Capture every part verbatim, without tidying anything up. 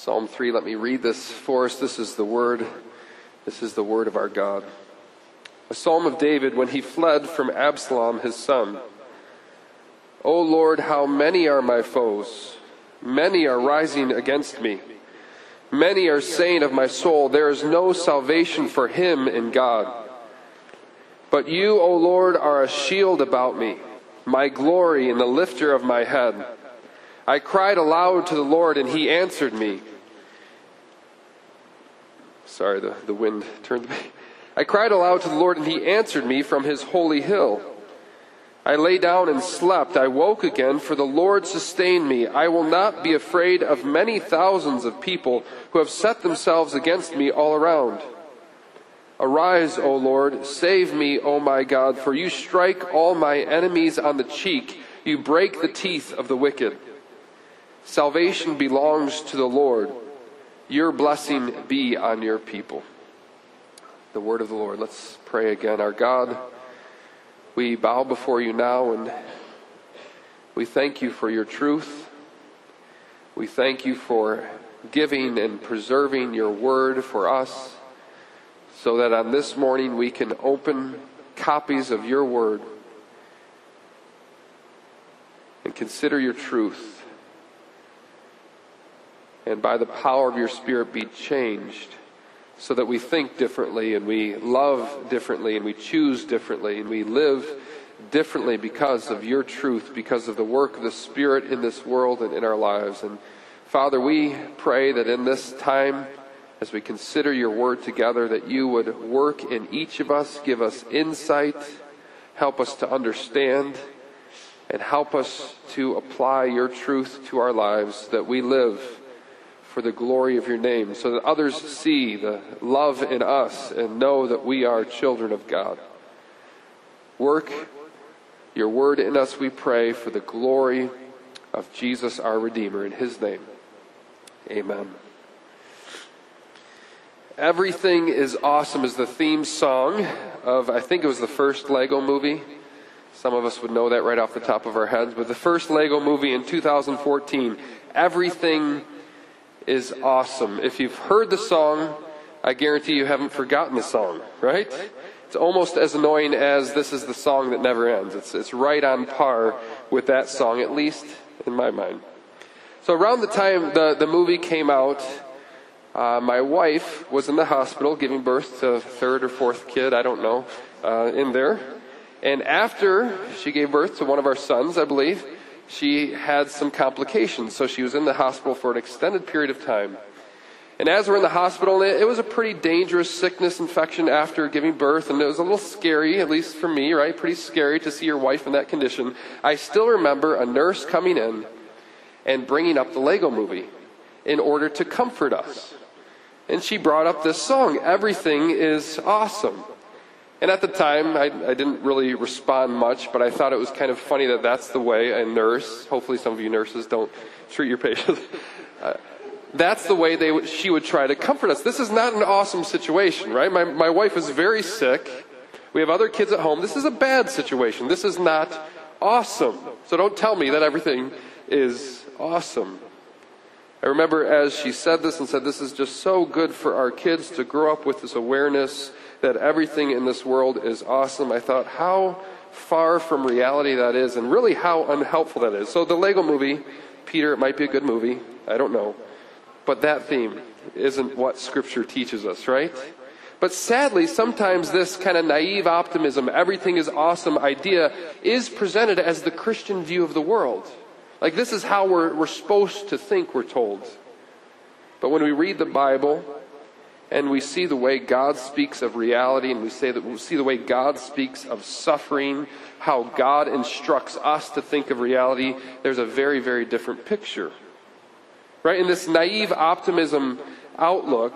Psalm three, let me read this for us. This is the word, this is the word of our God. A psalm of David when he fled from Absalom, his son. O Lord, how many are my foes? Many are rising against me. Many are saying of my soul, there is no salvation for him in God. But you, O Lord, are a shield about me, my glory and the lifter of my head. I cried aloud to the Lord, and he answered me. Sorry, the, the wind turned me. I cried aloud to the Lord, and he answered me from his holy hill. I lay down and slept. I woke again, for the Lord sustained me. I will not be afraid of many thousands of people who have set themselves against me all around. Arise, O Lord, save me, O my God, for you strike all my enemies on the cheek. You break the teeth of the wicked. Salvation belongs to the Lord. Your blessing be on your people. The word of the Lord. Let's pray again. Our God, we bow before you now and we thank you for your truth. We thank you for giving and preserving your word for us so that on this morning we can open copies of your word and consider your truth. And by the power of your Spirit be changed so that we think differently and we love differently and we choose differently and we live differently because of your truth, because of the work of the Spirit in this world and in our lives. And Father, we pray that in this time, as we consider your word together, that you would work in each of us, give us insight, help us to understand, and help us to apply your truth to our lives, that we live for the glory of your name, so that others see the love in us and know that we are children of God. Work your word in us, we pray, for the glory of Jesus our Redeemer. In his name, amen. Everything is Awesome is the theme song of, I think it was the first Lego movie. Some of us would know that right off the top of our heads, but the first Lego movie in two thousand fourteen, Everything is Awesome. If you've heard the song, I guarantee you haven't forgotten the song, right? It's almost as annoying as This Is the Song That Never Ends. It's, it's right on par with that song, at least in my mind. So around the time the, the movie came out, uh, my wife was in the hospital giving birth to a third or fourth kid, I don't know, uh, in there. And after she gave birth to one of our sons, I believe, she had some complications, so she was in the hospital for an extended period of time. And as we're in the hospital, it was a pretty dangerous sickness infection after giving birth, and it was a little scary, at least for me, right? Pretty scary to see your wife in that condition. I still remember a nurse coming in and bringing up the Lego movie in order to comfort us. And she brought up this song, Everything is Awesome. And at the time, I, I didn't really respond much, but I thought it was kind of funny that that's the way a nurse, hopefully some of you nurses don't treat your patients, uh, that's the way they w- she would try to comfort us. This is not an awesome situation, right? My, my wife is very sick. We have other kids at home. This is a bad situation. This is not awesome. So don't tell me that everything is awesome. I remember as she said this and said, this is just so good for our kids to grow up with this awareness that everything in this world is awesome. I thought how far from reality that is and really how unhelpful that is. So the Lego movie, Peter, it might be a good movie. I don't know. But that theme isn't what Scripture teaches us, right? But sadly, sometimes this kind of naive optimism, everything is awesome idea is presented as the Christian view of the world. Like this is how we're, we're supposed to think, we're told. But when we read the Bible and we see the way God speaks of reality, and we say that we see the way God speaks of suffering, how God instructs us to think of reality, there's a very, very different picture. Right? In this naive optimism outlook,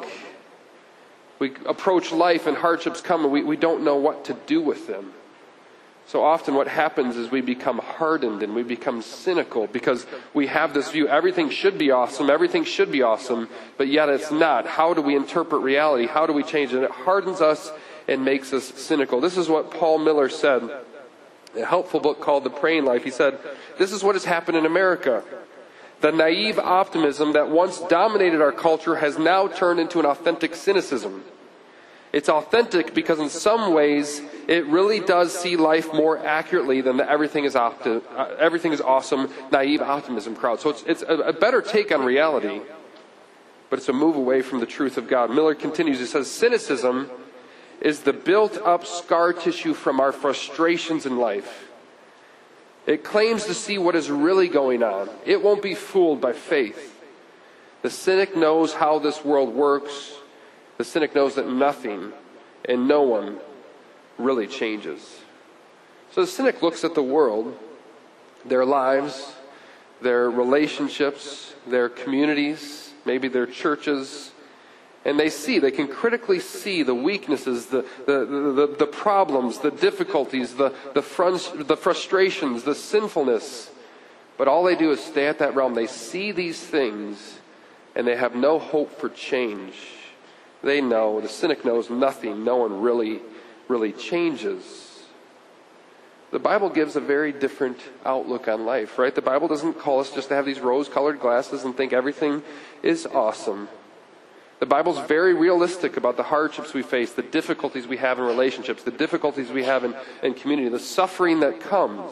we approach life and hardships come and we, we don't know what to do with them. So often what happens is we become hardened and we become cynical because we have this view, everything should be awesome, everything should be awesome, but yet it's not. How do we interpret reality? How do we change it? And it hardens us and makes us cynical. This is what Paul Miller said, a helpful book called The Praying Life. He said, this is what has happened in America. The naive optimism that once dominated our culture has now turned into an authentic cynicism. It's authentic because in some ways it really does see life more accurately than the everything is, opti- uh, everything is awesome, naive optimism crowd. So it's, it's a, a better take on reality, but it's a move away from the truth of God. Miller continues, he says, cynicism is the built-up scar tissue from our frustrations in life. It claims to see what is really going on. It won't be fooled by faith. The cynic knows how this world works. The cynic knows that nothing and no one really changes. So the cynic looks at the world, their lives, their relationships, their communities, maybe their churches, and they see, they can critically see the weaknesses, the the, the, the problems, the difficulties, the, the, frun- the frustrations, the sinfulness. But all they do is stay at that realm. They see these things and they have no hope for change. They know, the cynic knows nothing. No one really, really changes. The Bible gives a very different outlook on life, right? The Bible doesn't call us just to have these rose-colored glasses and think everything is awesome. The Bible's very realistic about the hardships we face, the difficulties we have in relationships, the difficulties we have in, in community, the suffering that comes.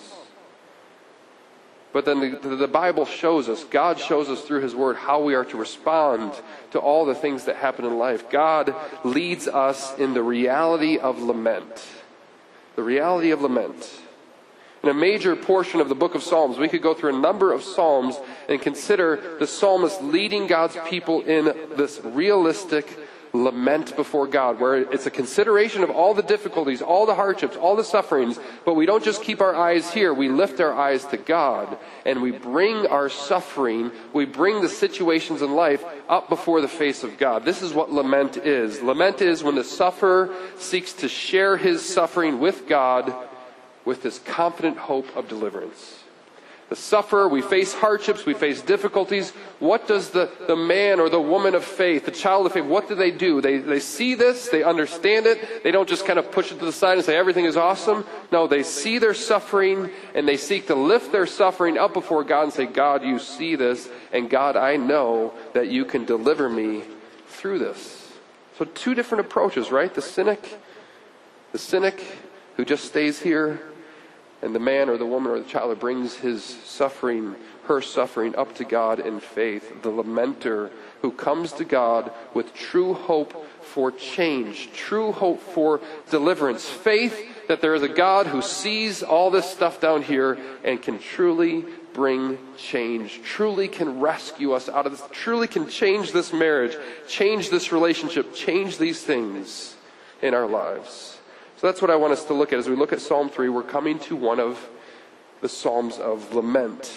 But then the, the Bible shows us, God shows us through His Word how we are to respond to all the things that happen in life. God leads us in the reality of lament. The reality of lament. In a major portion of the book of Psalms, we could go through a number of Psalms and consider the psalmist leading God's people in this realistic lament before God, where it's a consideration of all the difficulties, all the hardships, all the sufferings, but we don't just keep our eyes here, we lift our eyes to God, and we bring our suffering, we bring the situations in life up before the face of God. This is what lament is. Lament is when the sufferer seeks to share his suffering with God with this confident hope of deliverance. The sufferer, we face hardships, we face difficulties. What does the, the man or the woman of faith, the child of faith, what do they do? They, they see this, they understand it. They don't just kind of push it to the side and say everything is awesome. No, they see their suffering and they seek to lift their suffering up before God and say, God, you see this, and God, I know that you can deliver me through this. So two different approaches, right? The cynic, the cynic who just stays here, and the man or the woman or the child who brings his suffering, her suffering up to God in faith. The lamenter who comes to God with true hope for change, true hope for deliverance. Faith that there is a God who sees all this stuff down here and can truly bring change, truly can rescue us out of this, truly can change this marriage, change this relationship, change these things in our lives. So that's what I want us to look at. As we look at Psalm three, we're coming to one of the Psalms of lament.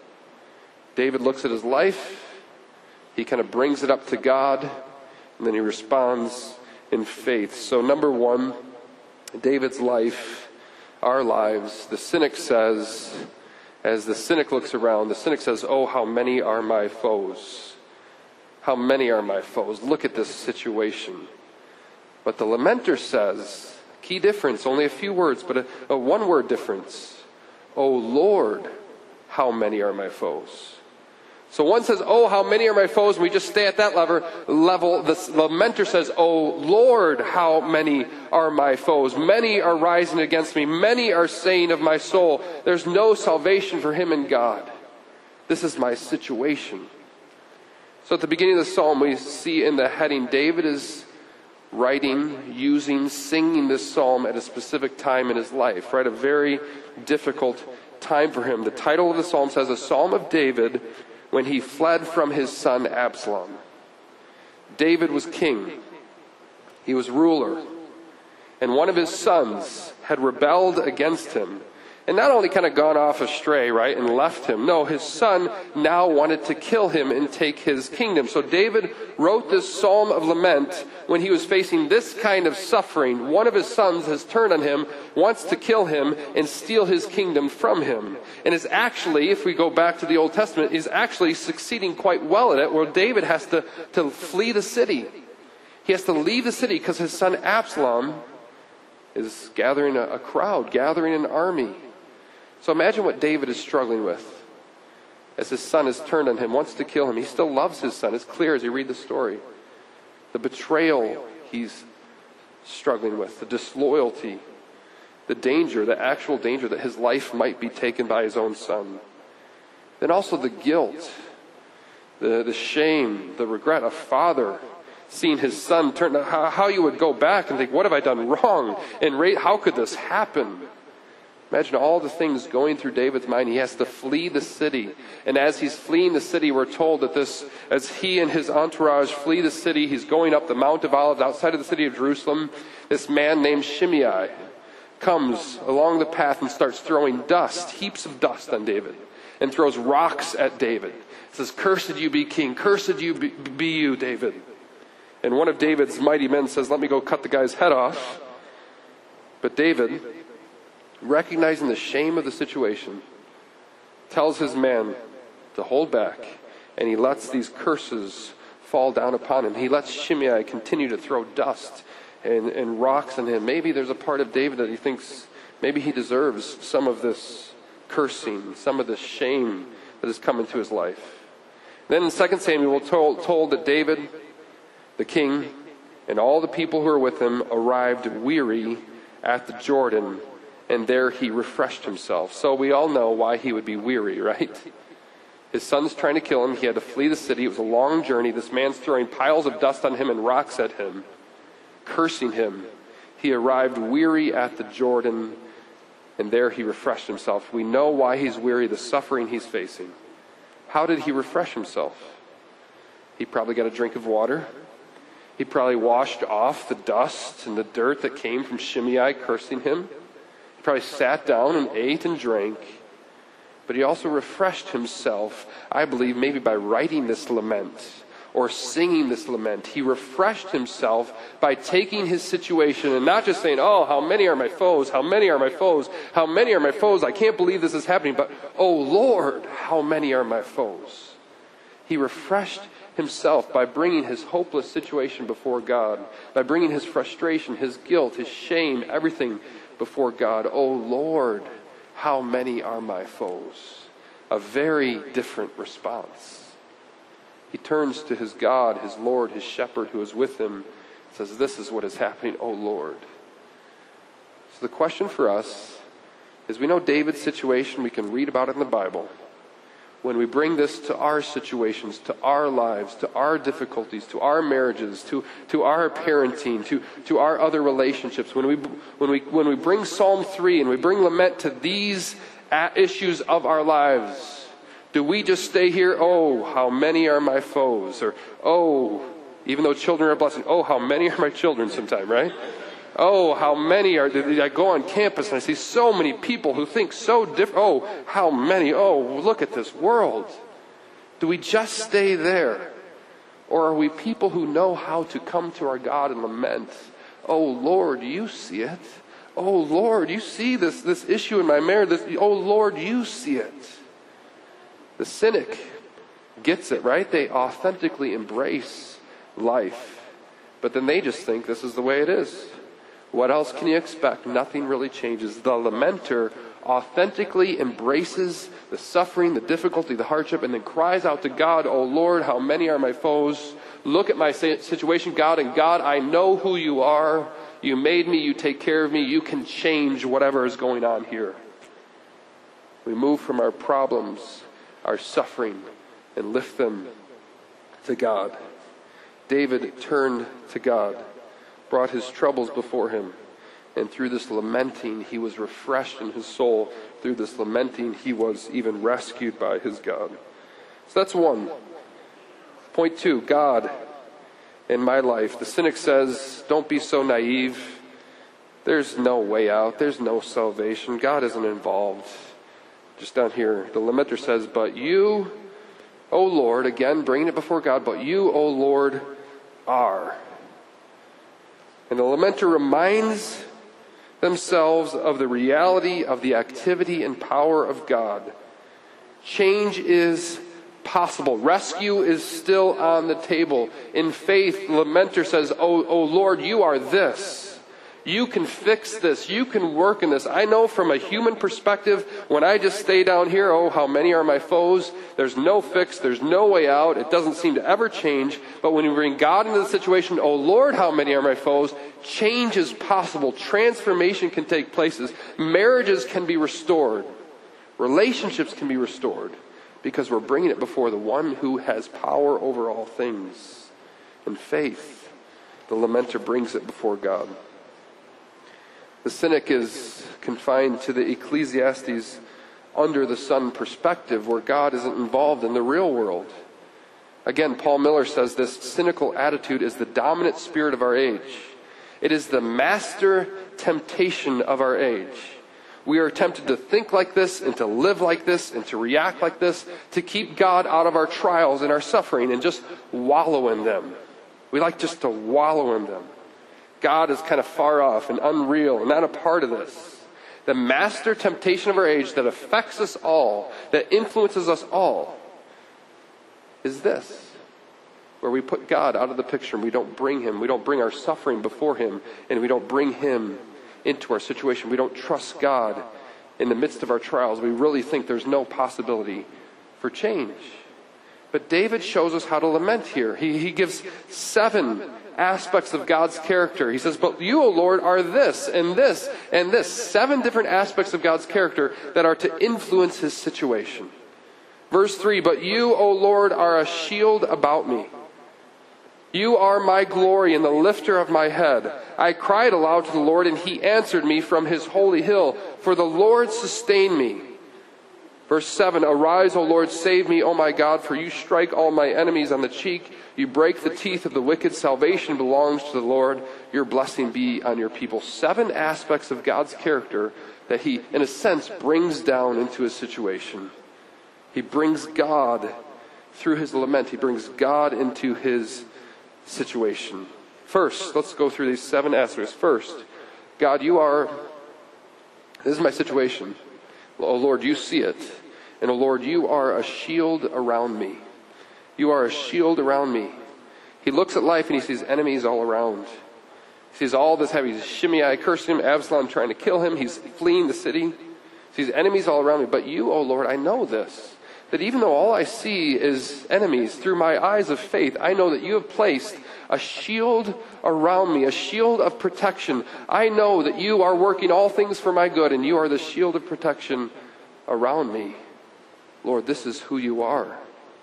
David looks at his life, he kind of brings it up to God, and then he responds in faith. So number one, David's life, our lives, the cynic says, as the cynic looks around, the cynic says, oh, how many are my foes? How many are my foes? Look at this situation. But the lamenter says, key difference, only a few words, but a, a one-word difference. Oh Lord, how many are my foes? So one says, oh, how many are my foes? And we just stay at that level. level. The lamenter says, oh Lord, how many are my foes? Many are rising against me. Many are saying of my soul, there's no salvation for him in God. This is my situation. So at the beginning of the psalm, we see in the heading, David is writing, using, singing this psalm at a specific time in his life, right? A very difficult time for him. The title of the psalm says, a psalm of David when he fled from his son Absalom. David was king. He was ruler. And one of his sons had rebelled against him. And not only kind of gone off astray, right, and left him. No, his son now wanted to kill him and take his kingdom. So David wrote this psalm of lament when he was facing this kind of suffering. One of his sons has turned on him, wants to kill him and steal his kingdom from him. And is actually, if we go back to the Old Testament, is actually succeeding quite well at it, where David has to, to flee the city. He has to leave the city because his son Absalom is gathering a, a crowd, gathering an army. So imagine what David is struggling with. as his son is turned on him, wants to kill him. He still loves his son. It's clear as you read the story. The betrayal he's struggling with, the disloyalty, the danger, the actual danger that his life might be taken by his own son. Then also the guilt, the, the shame, the regret of father seeing his son turn, how, how you would go back and think, what have I done wrong? And ra- how could this happen? Imagine all the things going through David's mind. He has to flee the city. And as he's fleeing the city, we're told that this, as he and his entourage flee the city, he's going up the Mount of Olives outside of the city of Jerusalem. This man named Shimei comes along the path and starts throwing dust, heaps of dust on David, and throws rocks at David. It says, "Cursed you be king, cursed you be, be you, David." And one of David's mighty men says, "Let me go cut the guy's head off." But David, recognizing the shame of the situation, tells his man to hold back, and he lets these curses fall down upon him. He lets Shimei continue to throw dust and, and rocks on him. Maybe there's a part of David that he thinks maybe he deserves some of this cursing, some of this shame that has come into his life. Then in Second Samuel, we're told, told that David, the king, and all the people who were with him arrived weary at the Jordan, and there he refreshed himself. So we all know why he would be weary, right? His son's trying to kill him. He had to flee the city. It was a long journey. This man's throwing piles of dust on him and rocks at him, cursing him. He arrived weary at the Jordan, and there he refreshed himself. We know why he's weary, the suffering he's facing. How did he refresh himself? He probably got a drink of water. He probably washed off the dust and the dirt that came from Shimei cursing him. He probably sat down and ate and drank. But he also refreshed himself, I believe, maybe by writing this lament or singing this lament. He refreshed himself by taking his situation and not just saying, "Oh, how many are my foes? How many are my foes? How many are my foes? I can't believe this is happening." But, "Oh Lord, how many are my foes?" He refreshed himself by bringing his hopeless situation before God, by bringing his frustration, his guilt, his shame, everything before God. "Oh Lord, how many are my foes?" A very different response. He turns to his God, his Lord, his shepherd who is with him, and says, "This is what is happening, oh Lord." So the question for us is, we know David's situation, we can read about it in the Bible. When we bring this to our situations, to our lives, to our difficulties, to our marriages, to, to our parenting, to, to our other relationships, when we, when, we, when we bring Psalm three and we bring lament to these issues of our lives, do we just stay here, "Oh, how many are my foes?" Or, "Oh," even though children are a blessing, "Oh, how many are my children," sometime, right? "Oh, how many are," I go on campus and I see so many people who think so different. "Oh, how many, oh, look at this world." Do we just stay there? Or are we people who know how to come to our God and lament? "Oh Lord, you see it. Oh Lord, you see this, this issue in my marriage. This, oh Lord, you see it." The cynic gets it, right? They authentically embrace life. But then they just think this is the way it is. What else can you expect? Nothing really changes. The lamenter authentically embraces the suffering, the difficulty, the hardship, and then cries out to God, "Oh Lord, how many are my foes? Look at my situation, God, and God, I know who you are. You made me, you take care of me, you can change whatever is going on here." We move from our problems, our suffering, and lift them to God. David turned to God, brought his troubles before him, and through this lamenting, he was refreshed in his soul. Through this lamenting, he was even rescued by his God. So that's one. Point two, God in my life. The cynic says, don't be so naive. There's no way out. There's no salvation. God isn't involved. Just down here, the lamenter says, "But you, O Lord," again, bringing it before God, "but you, O Lord, are." And the lamenter reminds themselves of the reality of the activity and power of God. Change is possible. Rescue is still on the table. In faith, the lamenter says, "Oh, oh Lord, you are this. You can fix this. You can work in this. I know from a human perspective, when I just stay down here, oh, how many are my foes? There's no fix. There's no way out. It doesn't seem to ever change. But when you bring God into the situation, oh, Lord, how many are my foes? Change is possible. Transformation can take places. Marriages can be restored. Relationships can be restored because we're bringing it before the one who has power over all things. In faith, the lamenter brings it before God. The cynic is confined to the Ecclesiastes under the sun perspective where God isn't involved in the real world. Again, Paul Miller says this cynical attitude is the dominant spirit of our age. It is the master temptation of our age. We are tempted to think like this and to live like this and to react like this, to keep God out of our trials and our suffering and just wallow in them. We like just to wallow in them. God is kind of far off and unreal and not a part of this. The master temptation of our age that affects us all, that influences us all, is this. Where we put God out of the picture and we don't bring Him. We don't bring our suffering before Him and we don't bring Him into our situation. We don't trust God in the midst of our trials. We really think there's no possibility for change. But David shows us how to lament here. He, he gives seven aspects of God's character. He says, but you, O Lord, are this and this and this. Seven different aspects of God's character that are to influence his situation. Verse three, but you, O Lord, are a shield about me. You are my glory and the lifter of my head. I cried aloud to the Lord, and He answered me from His holy hill. For the Lord sustained me. Verse seven, arise, O Lord, save me, O my God, for you strike all my enemies on the cheek. You break the teeth of the wicked. Salvation belongs to the Lord. Your blessing be on your people. Seven aspects of God's character that He, in a sense, brings down into his situation. He brings God through his lament. He brings God into his situation. First, let's go through these seven aspects. First, God, you are, this is my situation. Oh Lord, you see it. And oh Lord, you are a shield around me. You are a shield around me. He looks at life and he sees enemies all around. He sees all this heavy. Shimei cursing him, Absalom trying to kill him. He's fleeing the city. He sees enemies all around me. But you, oh Lord, I know this. That even though all I see is enemies, through my eyes of faith, I know that you have placed a shield around me, a shield of protection. I know that you are working all things for my good, and you are the shield of protection around me. Lord, this is who you are.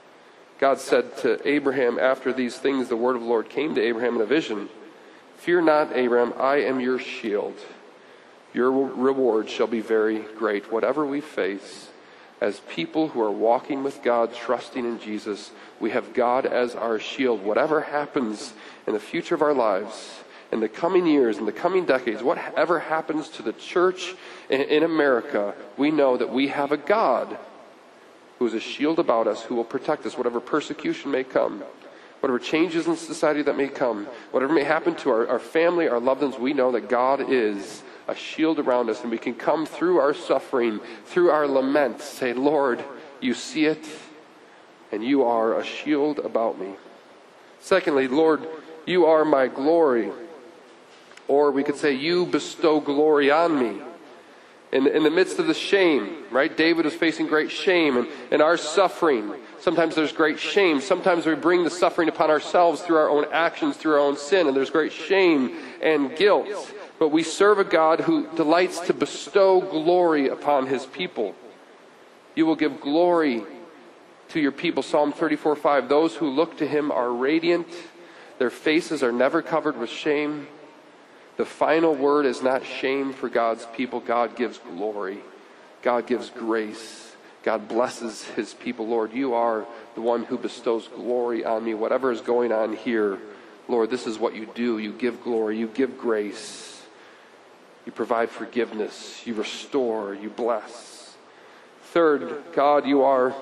God said to Abraham after these things, the word of the Lord came to Abraham in a vision. Fear not, Abraham, I am your shield. Your reward shall be very great. Whatever we face, as people who are walking with God, trusting in Jesus, we have God as our shield. Whatever happens in the future of our lives, in the coming years, in the coming decades, whatever happens to the church in, in America, we know that we have a God who is a shield about us, who will protect us, whatever persecution may come, whatever changes in society that may come, whatever may happen to our, our family, our loved ones, we know that God is a shield around us, and we can come through our suffering, through our lament, say, Lord, you see it, and you are a shield about me. Secondly, Lord, you are my glory. Or we could say, you bestow glory on me. In, in the midst of the shame, right? David is facing great shame and, and our suffering. Sometimes there's great shame. Sometimes we bring the suffering upon ourselves through our own actions, through our own sin, and there's great shame and guilt. But we serve a God who delights to bestow glory upon his people. You will give glory to your people. Psalm thirty-four five. Those who look to him are radiant. Their faces are never covered with shame. The final word is not shame for God's people. God gives glory. God gives grace. God blesses his people. Lord, you are the one who bestows glory on me. Whatever is going on here, Lord, this is what you do. You give glory. You give grace. You provide forgiveness. You restore. You bless. Third, God, you are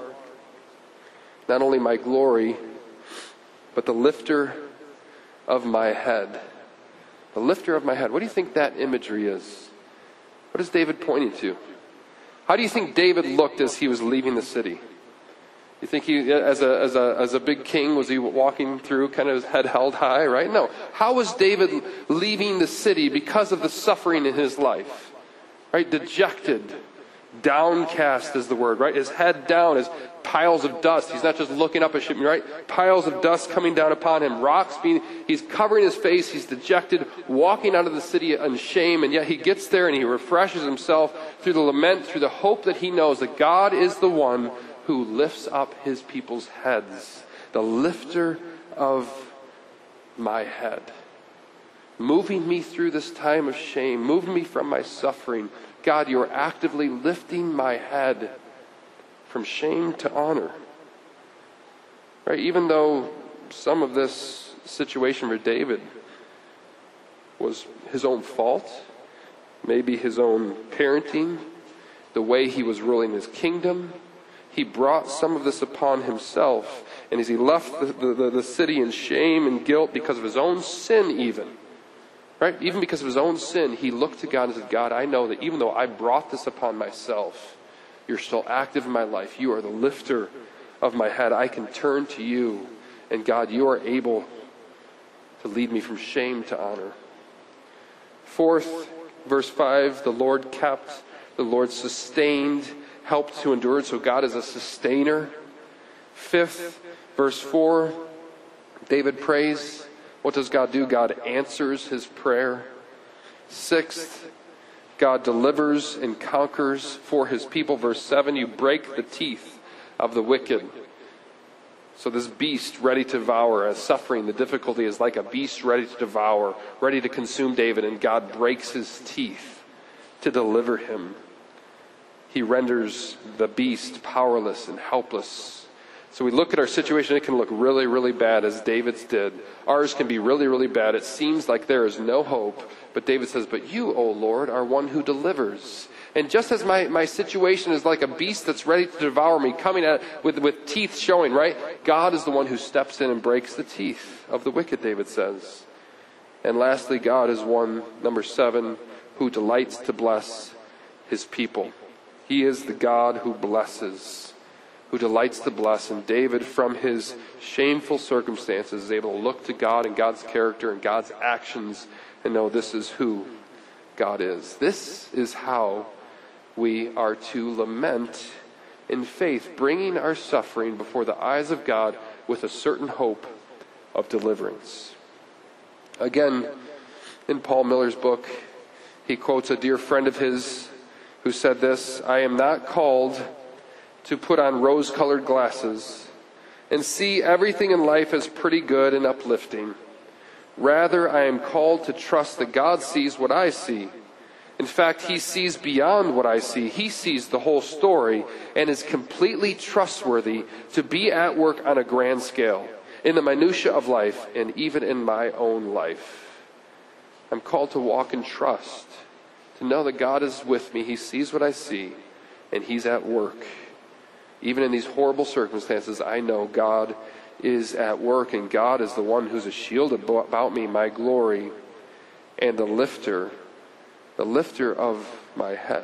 not only my glory, but the lifter of my head. The lifter of my head. What do you think that imagery is? What is David pointing to? How do you think David looked as he was leaving the city? You think he, as a, as a, as a big king, was he walking through kind of his head held high, right? No. How was David leaving the city because of the suffering in his life? Right? Dejected. Downcast is the word, right? His head down, his piles of dust. He's not just looking up at Shimei, right? Piles of dust coming down upon him. Rocks being, he's covering his face. He's dejected, walking out of the city in shame. And yet he gets there and he refreshes himself through the lament, through the hope that he knows that God is the one who lifts up his people's heads. The lifter of my head. Moving me through this time of shame. Moving me from my suffering. God, you are actively lifting my head from shame to honor. Right? Even though some of this situation for David was his own fault, maybe his own parenting, the way he was ruling his kingdom, he brought some of this upon himself. And as he left the, the, the city in shame and guilt because of his own sin even, right? Even because of his own sin, he looked to God and said, God, I know that even though I brought this upon myself, you're still active in my life. You are the lifter of my head. I can turn to you. And God, you are able to lead me from shame to honor. Fourth, verse five, the Lord kept, the Lord sustained, helped to endure. So God is a sustainer. Fifth, verse four, David prays. What does God do? God answers his prayer. Sixth, God delivers and conquers for his people. Verse seven, you break the teeth of the wicked. So this beast ready to devour, as suffering, the difficulty is like a beast ready to devour, ready to consume David, and God breaks his teeth to deliver him. He renders the beast powerless and helpless. So we look at our situation, it can look really, really bad, as David's did. Ours can be really, really bad. It seems like there is no hope. But David says, but you, O Lord, are one who delivers. And just as my, my situation is like a beast that's ready to devour me, coming at with, with teeth showing, right? God is the one who steps in and breaks the teeth of the wicked, David says. And lastly, God is one, number seven, who delights to bless his people. He is the God who blesses, who delights to bless. And David, from his shameful circumstances, is able to look to God and God's character and God's actions and know this is who God is. This is how we are to lament in faith, bringing our suffering before the eyes of God with a certain hope of deliverance. Again, in Paul Miller's book, he quotes a dear friend of his who said this, I am not called to put on rose-colored glasses and see everything in life as pretty good and uplifting. Rather, I am called to trust that God sees what I see. In fact, he sees beyond what I see. He sees the whole story and is completely trustworthy to be at work on a grand scale, in the minutiae of life, and even in my own life. I'm called to walk in trust, to know that God is with me. He sees what I see, and he's at work. Even in these horrible circumstances, I know God is at work, and God is the one who's a shield about me, my glory, and the lifter, the lifter of my head.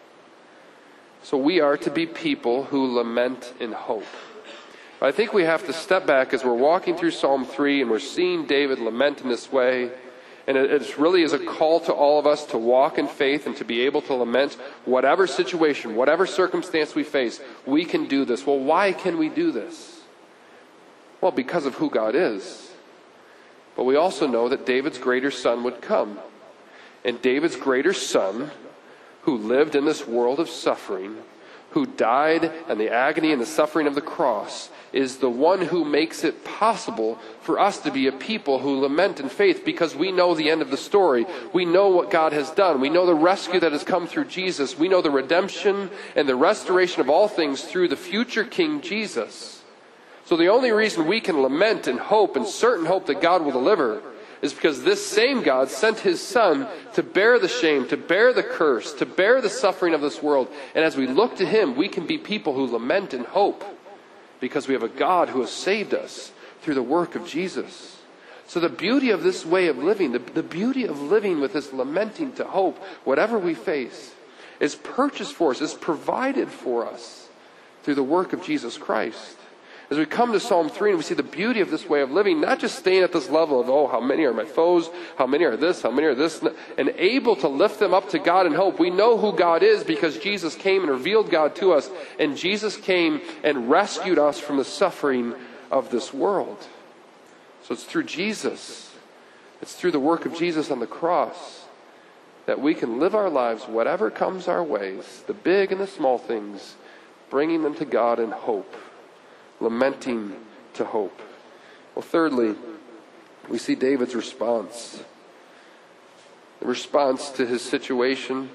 So we are to be people who lament in hope. I think we have to step back as we're walking through Psalm three and we're seeing David lament in this way. And it, it really is a call to all of us to walk in faith and to be able to lament whatever situation, whatever circumstance we face. We can do this. Well, why can we do this? Well, because of who God is. But we also know that David's greater son would come. And David's greater son, who lived in this world of suffering, who died in the agony and the suffering of the cross, is the one who makes it possible for us to be a people who lament in faith, because we know the end of the story. We know what God has done. We know the rescue that has come through Jesus. We know the redemption and the restoration of all things through the future King Jesus. So the only reason we can lament and hope and certain hope that God will deliver is because this same God sent his son to bear the shame, to bear the curse, to bear the suffering of this world. And as we look to him, we can be people who lament and hope because we have a God who has saved us through the work of Jesus. So the beauty of this way of living, the, the beauty of living with this lamenting to hope, whatever we face, is purchased for us, is provided for us through the work of Jesus Christ. As we come to Psalm three and we see the beauty of this way of living, not just staying at this level of, oh, how many are my foes, how many are this, how many are this, and able to lift them up to God in hope. We know who God is because Jesus came and revealed God to us, and Jesus came and rescued us from the suffering of this world. So it's through Jesus, it's through the work of Jesus on the cross, that we can live our lives, whatever comes our ways, the big and the small things, bringing them to God in hope. Lamenting to hope. Well, thirdly, we see David's response. The response to his situation.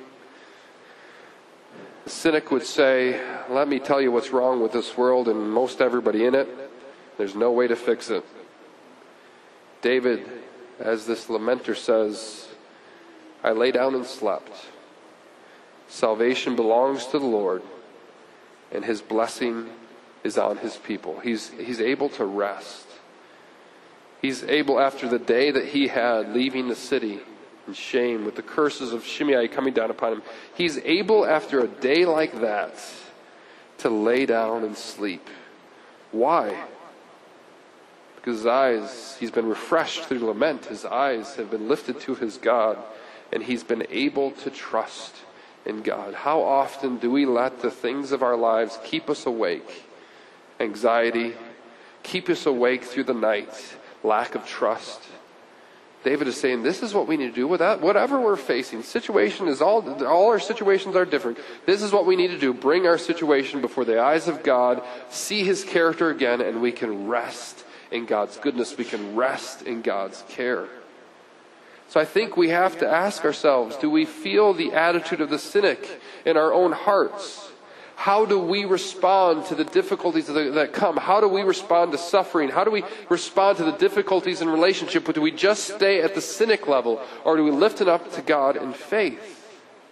The cynic would say, let me tell you what's wrong with this world and most everybody in it. There's no way to fix it. David, as this lamenter says, I lay down and slept. Salvation belongs to the Lord, and his blessing is on his people. He's, he's able to rest. He's able, after the day that he had leaving the city in shame with the curses of Shimei coming down upon him, he's able, after a day like that, to lay down and sleep. Why? Because his eyes, he's been refreshed through lament. His eyes have been lifted to his God, and he's been able to trust in God. How often do we let the things of our lives keep us awake? Anxiety, keep us awake through the night, lack of trust. David is saying this is what we need to do with that. Whatever we're facing, situation is all, all our situations are different. This is what we need to do. Bring our situation before the eyes of God, see his character again, and we can rest in God's goodness. We can rest in God's care. So I think we have to ask ourselves, do we feel the attitude of the cynic in our own hearts? How do we respond to the difficulties that come? How do we respond to suffering? How do we respond to the difficulties in relationship? But do we just stay at the cynic level, or do we lift it up to God in faith?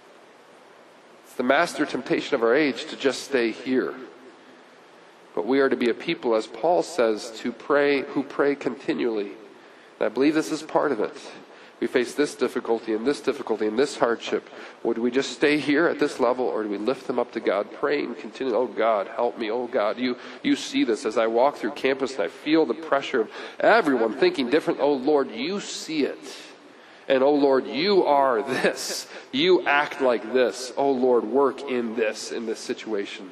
It's the master temptation of our age to just stay here. But we are to be a people, as Paul says, to pray, who pray continually. And I believe this is part of it. We face this difficulty and this difficulty and this hardship. Would we just stay here at this level, or do we lift them up to God, praying continually, oh God, help me, oh God, you, you see this as I walk through campus and I feel the pressure of everyone thinking different. Oh Lord, you see it. And oh Lord, you are this. You act like this. Oh Lord, work in this, in this situation.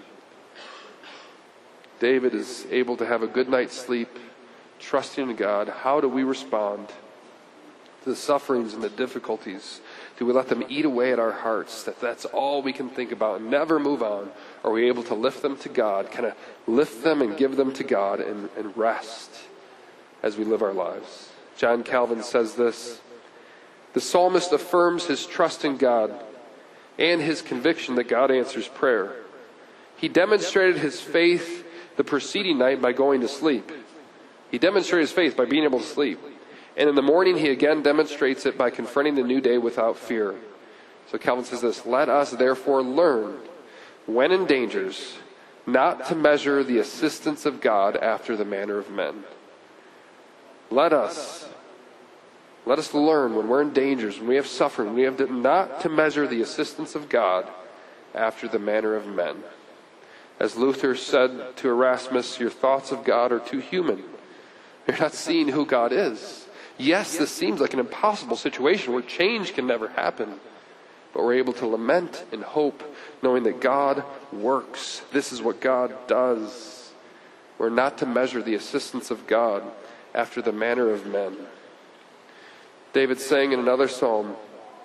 David is able to have a good night's sleep, trusting in God. How do we respond to the sufferings and the difficulties? Do we let them eat away at our hearts, that that's all we can think about and never move on? Are we able to lift them to God, kind of lift them and give them to God and, and rest as we live our lives? John Calvin says this: the psalmist affirms his trust in God and his conviction that God answers prayer. He demonstrated his faith the preceding night by going to sleep. He demonstrated his faith by being able to sleep. And in the morning, he again demonstrates it by confronting the new day without fear. So Calvin says this: let us therefore learn, when in dangers, not to measure the assistance of God after the manner of men. Let us, let us learn when we're in dangers, when we have suffering, when we have to, not to measure the assistance of God after the manner of men. As Luther said to Erasmus, your thoughts of God are too human. You're not seeing who God is. Yes, this seems like an impossible situation where change can never happen. But we're able to lament and hope, knowing that God works. This is what God does. We're not to measure the assistance of God after the manner of men. David sang in another psalm,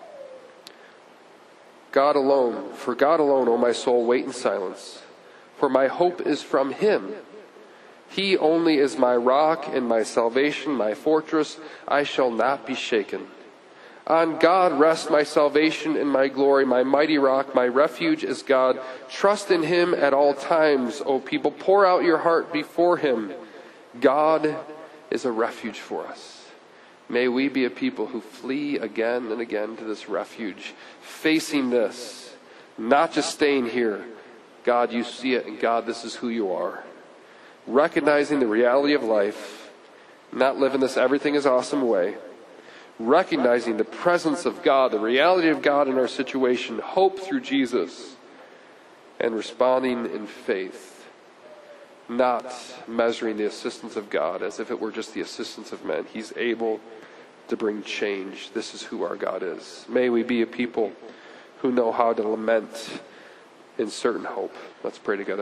God alone, for God alone, O my soul, wait in silence, for my hope is from him. He only is my rock and my salvation, my fortress. I shall not be shaken. On God rests my salvation and my glory, my mighty rock, my refuge is God. Trust in him at all times, O people. Pour out your heart before him. God is a refuge for us. May we be a people who flee again and again to this refuge, facing this, not just staying here. God, you see it, and God, this is who you are. Recognizing the reality of life, not living this everything is awesome way. Recognizing the presence of God, the reality of God in our situation, hope through Jesus, and responding in faith. not measuring the assistance of God as if it were just the assistance of men. He's able to bring change. This is who our God is. May we be a people who know how to lament in certain hope. Let's pray together.